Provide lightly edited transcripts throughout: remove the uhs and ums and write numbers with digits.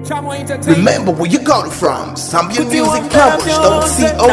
Remember where you got it from. Zambian Music Published, .co.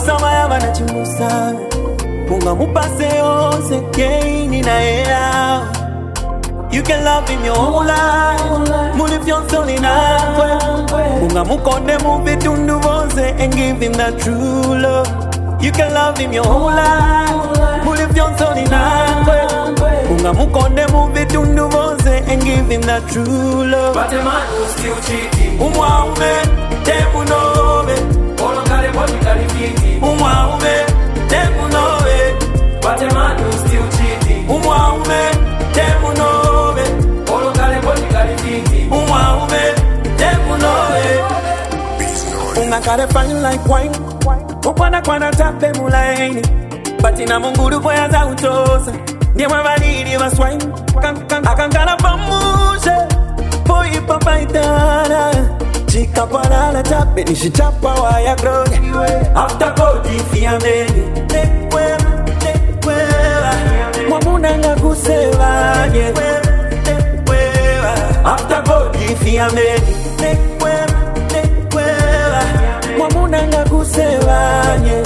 You can love him your whole life. Move your soul in Unga mukonde move tundu voze and give him that true love. You can love him your whole life. Move your soul in Unga mukonde move tundu voze and give him that true love. But a man who's still cheating. Umwaume, demu nove. Olo kare body kare fiti. Umwaume, demu nove. But a man who's still cheating. Umwaume, demu nove. Olo kare body kare fiti. Umwaume, demu nove. Unga kare fine like wine. Ukwana kwana tape mulaini. Batina munguru boya za utosa. Ndiye mwavaliri wa swine. Akankala pamushe. Poi papaitana. Chika parala tape nishichapa waya groge. After kodi fiameni. Nekwela. Mwamuna nga kuseva. After kodi fiameni. Nekwela. Mwamuna nga kuseva.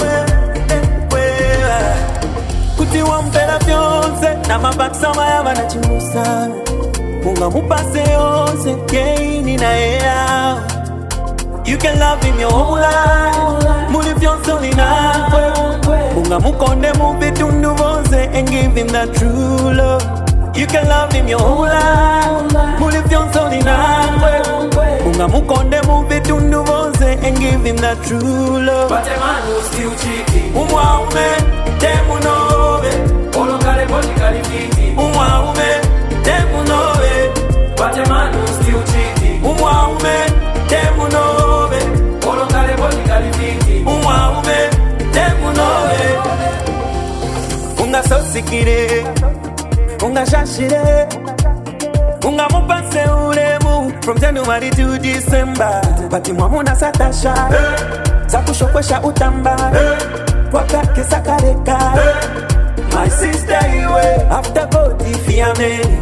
Kuti wampera fyonse. Na mabaksa waya wanachimusa. Unga mupase yonse. Keini na ea. You can love him your whole life. Move your soul in Unga mukonde move tundu voze and give him that true love. You can love him your whole life. Move your soul in Unga mukonde move tundu voze and give him that true love. But a man who's still cheating. Umwaume, demu nove. Olo kare body kare fiti. Umwaume, demu nove. But a man who's still cheating. Umwaume, demu nove. Olo kare body kare fiti. Umwaume, demu nove. Unga sosikire. Unga shashire. Unga mupase uremu. From January to December. Bati mwamuna satasha. Zakushokwesha utamba. Wakake sakareka. My sister iwe. After kodi fiameni.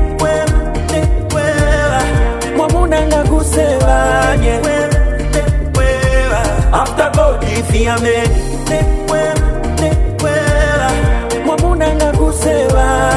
Nekwela. Mwamuna nga kuseva. After kodi fiameni. Nekwela. Mwamuna nga kuseva.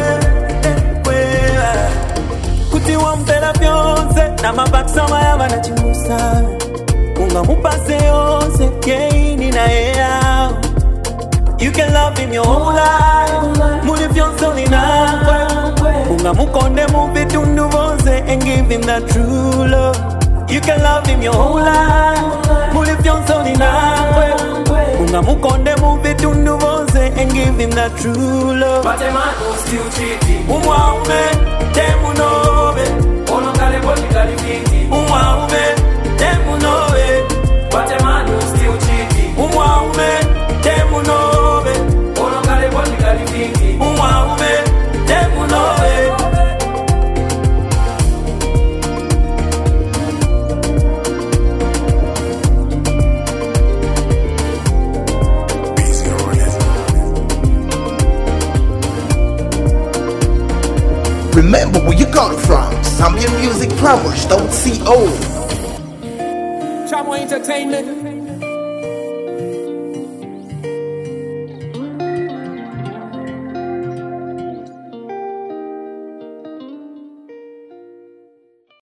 Kuti wampera fyonse. Na mabaksa waya wanachimusa. Unga mupase yonse. Keini na ea. You can love him your whole life. Move your soul in Unga mukonde move tundu voze and give him that true love. You can love him your whole life. Move your soul in Unga mukonde move tundu voze and give him that true love. But a man who's still cheating. Umwaume, demu nove. Olo kare body kare fiti. Umwaume, demu nove. But a man who's still cheating. Umwaume, demu nove. Olo kare body kare fiti. Umwaume, demu nove. Remember where you got it from. Zambian Music Published, .co. Chamo Entertainment.